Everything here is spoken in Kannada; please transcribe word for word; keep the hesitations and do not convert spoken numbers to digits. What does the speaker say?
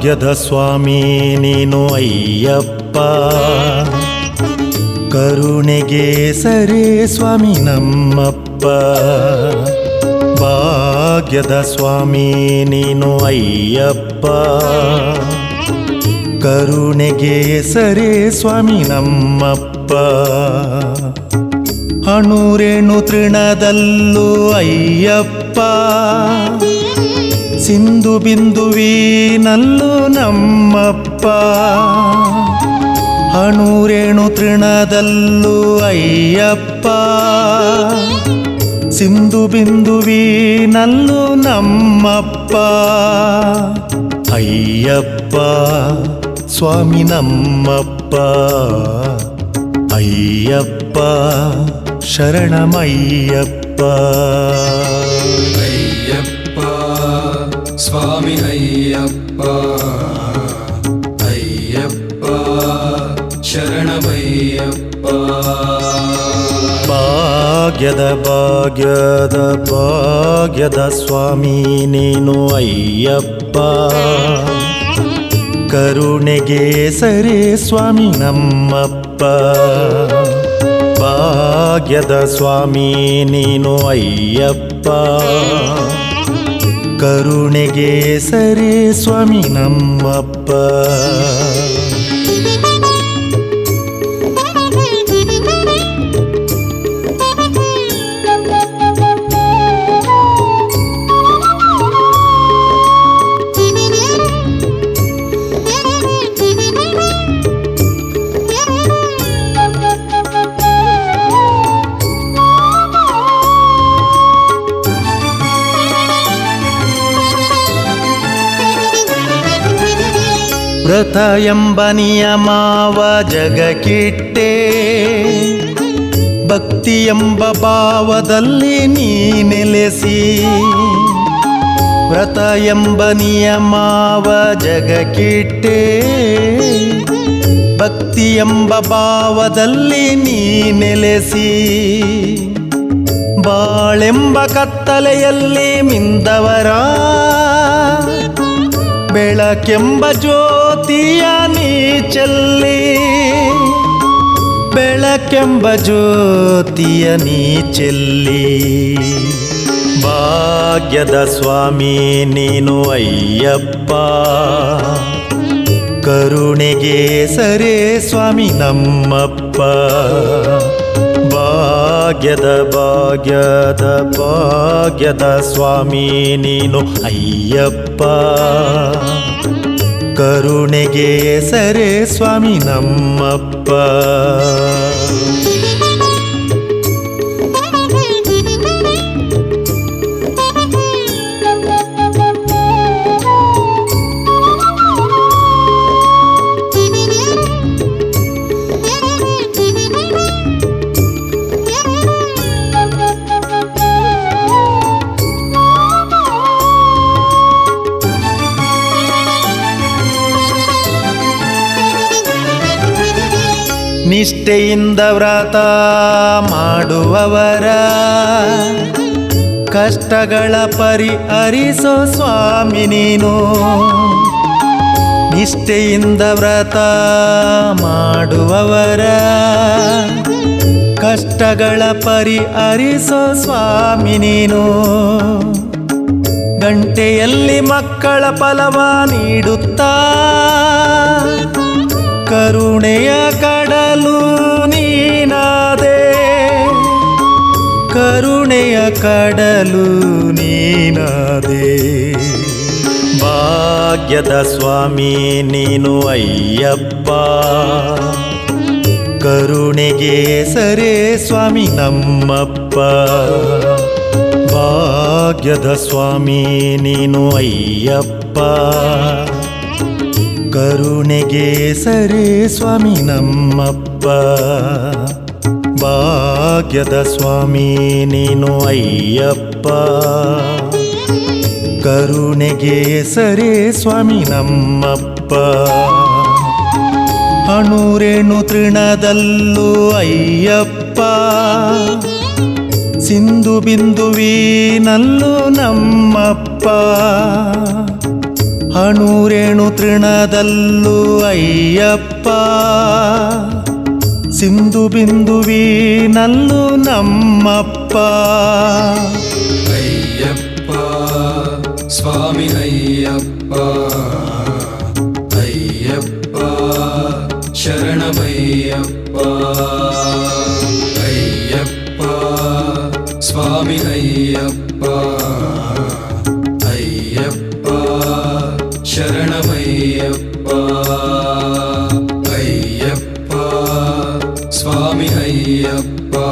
ಭಾಗ್ಯದ ಸ್ವಾಮಿ ನೀನು ಅಯ್ಯಪ್ಪ, ಕರುಣೆಗೆ ಸರೇ ಸ್ವಾಮಿ ನಮ್ಮಪ್ಪ. ಭಾಗ್ಯದ ಸ್ವಾಮಿ ನೀನು ಅಯ್ಯಪ್ಪ, ಕರುಣೆಗೆ ಸರೇ ಸ್ವಾಮಿ ನಮ್ಮಪ್ಪ. ಅಣುರೇಣು ತೃಣದಲ್ಲೂ ಅಯ್ಯಪ್ಪ, ಸಿಂಧು ಬಿಂದುವಿನಲ್ಲೂ ನಮ್ಮಪ್ಪ. ಅಣುರೇಣು ತೃಣದಲ್ಲೂ ಅಯ್ಯಪ್ಪ, ಸಿಂಧು ಬಿಂದುವಿನಲ್ಲೂ ನಮ್ಮಪ್ಪ. ಅಯ್ಯಪ್ಪ ಸ್ವಾಮಿ ನಮ್ಮಪ್ಪ, ಅಯ್ಯಪ್ಪ ಶರಣಮಯ್ಯಪ್ಪ. ಅಯ್ಯಪ್ಪ ಸ್ವಾಮಿ ಅಯ್ಯಪ್ಪ, ಅಯ್ಯಪ್ಪ ಶರಣಮಯ್ಯಪ್ಪ. ಭಾಗ್ಯದ ಭಾಗ್ಯದ ಭಾಗ್ಯದ ಸ್ವಾಮಿ ನೀನು ಅಯ್ಯಪ್ಪ, ಕರುಣೆಗೆ ಸರೇ ಸ್ವಾಮಿ ನಮ್ಮಪ್ಪ. ಭಾಗ್ಯದ ಸ್ವಾಮಿ ನೀನು ಅಯ್ಯಪ್ಪ, ಕರುಣೆಗೆ ಸರೇ ಸ್ವಾಮಿ ನಮ್ಮಪ್ಪ. ವ್ರತ ಎಂಬ ನಿಯಮವ ಜಗಕ್ಕಿಟ್ಟೆ, ಭಕ್ತಿ ಎಂಬ ಭಾವದಲ್ಲಿ ನೀ ನೆಲೆಸಿ. ವ್ರತ ಎಂಬ ನಿಯಮವ ಜಗಕ್ಕಿಟ್ಟೆ, ಭಕ್ತಿ ಎಂಬ ಭಾವದಲ್ಲಿ ನೀ ನೆಲೆಸಿ. ಬಾಳೆಂಬ ಕತ್ತಲೆಯಲ್ಲಿ ಮಿಂದವರ ಬೆಳಕೆಂಬ ಜ್ಯೋತಿಯ ನೀ ಚೆಲ್ಲಿ, ಬೆಳಕೆಂಬ ಜ್ಯೋತಿಯ ನೀ ಚೆಲ್ಲಿ. ಭಾಗ್ಯದ ಸ್ವಾಮಿ ನೀನು ಅಯ್ಯಪ್ಪ, ಕರುಣೆಗೆ ಸರೇ ಸ್ವಾಮಿ ನಮ್ಮಪ್ಪ. ಭಾಗ್ಯದ ಭಾಗ್ಯದ ಭಾಗ್ಯದ ಸ್ವಾಮಿ ನೀನು ಅಯ್ಯಪ್ಪ, ಕರುಣೆಗೆ ಸರೇ ಸ್ವಾಮಿ ನಮ್ಮಪ್ಪ. ನಿಷ್ಠೆಯಿಂದ ವ್ರತ ಮಾಡುವವರ ಕಷ್ಟಗಳ ಪರಿಹರಿಸೋ ಸ್ವಾಮಿ ನೀನು. ನಿಷ್ಠೆಯಿಂದ ವ್ರತ ಮಾಡುವವರ ಕಷ್ಟಗಳ ಪರಿಹರಿಸೋ ಸ್ವಾಮಿ ನೀನು. ಗಂಟೆಯಲ್ಲಿ ಮಕ್ಕಳ ಫಲವ ನೀಡುತ್ತಾ, ಕರುಣೆಯ ಕಡಲು ನೀನಾದೆ, ಕರುಣೆಯ ಕಡಲು ನೀನಾದೆ. ಭಾಗ್ಯದ ಸ್ವಾಮಿ ನೀನು ಅಯ್ಯಪ್ಪ, ಕರುಣೆಗೆ ಸರೇ ಸ್ವಾಮಿ ನಮ್ಮಪ್ಪ. ಭಾಗ್ಯದ ಸ್ವಾಮಿ ನೀನು ಅಯ್ಯಪ್ಪ, ಕರುಣೆಗೆ ಸರೇ ಸ್ವಾಮಿ ನಮ್ಮಪ್ಪ. ಭಾಗ್ಯದ ಸ್ವಾಮಿ ನೀನು ಅಯ್ಯಪ್ಪ, ಕರುಣೆಗೆ ಸರೇ ಸ್ವಾಮಿ ನಮ್ಮಪ್ಪ. ಅಣುರೇಣು ತೃಣದಲ್ಲೂ ಅಯ್ಯಪ್ಪ, ಸಿಂಧು ಬಿಂದುವಿನಲ್ಲೂ ನಮ್ಮಪ್ಪ. ಅಣುರೇಣು ತೃಣದಲ್ಲೂ ಅಯ್ಯಪ್ಪ ಸಿಂಧು ಬಿಂದುವಿನಲ್ಲೂ ನಮ್ಮಪ್ಪ ಅಯ್ಯಪ್ಪ ಸ್ವಾಮಿ ಅಯ್ಯಪ್ಪ ಅಯ್ಯಪ್ಪ ಶರಣಮಯ್ಯಪ್ಪ ಅಯ್ಯಪ್ಪ ಸ್ವಾಮಿ ಅಯ್ಯಪ್ಪ ಅಯ್ಯಪ್ಪ ಶರಣಮಯ್ಯಪ್ಪ ಅಯ್ಯಪ್ಪ ಸ್ವಾಮಿ ಅಯ್ಯಪ್ಪ